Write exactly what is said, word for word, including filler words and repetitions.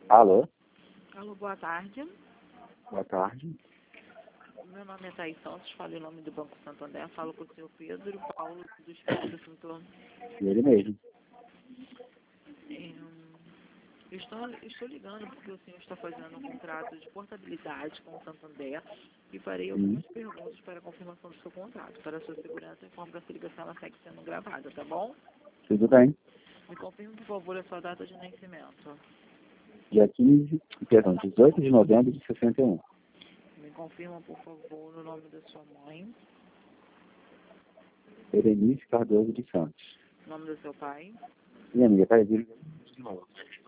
Alô? Alô, boa tarde. Boa tarde. Meu nome é Thaís Santos, falo em nome do Banco Santander, falo com o senhor Pedro Paulo do Espírito Santo. Ele mesmo. É, eu estou, estou ligando porque o senhor está fazendo um contrato de portabilidade com o Santander e farei algumas Sim. perguntas para a confirmação do seu contrato. Para a sua segurança, informo que essa ligação ela segue sendo gravada, tá bom? Tudo bem. Me confirme, por favor, a sua data de nascimento. Dia quinze, perdão, dezoito de novembro de sessenta e um. Me confirma, por favor, o nome da sua mãe, Berenice Cardoso de Santos. o nome do seu pai. Minha amiga, tá aí, viu? De novo.